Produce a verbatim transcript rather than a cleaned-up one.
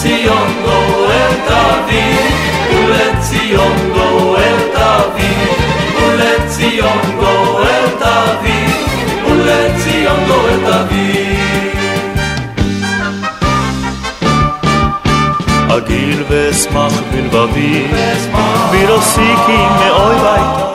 ולציון גואל תביא, ולציון גואל תביא, ולציון גואל תביא, ולציון גואל תביא. אגיל ואשמח בלבבי, ולוסיקים מאוי ביתה,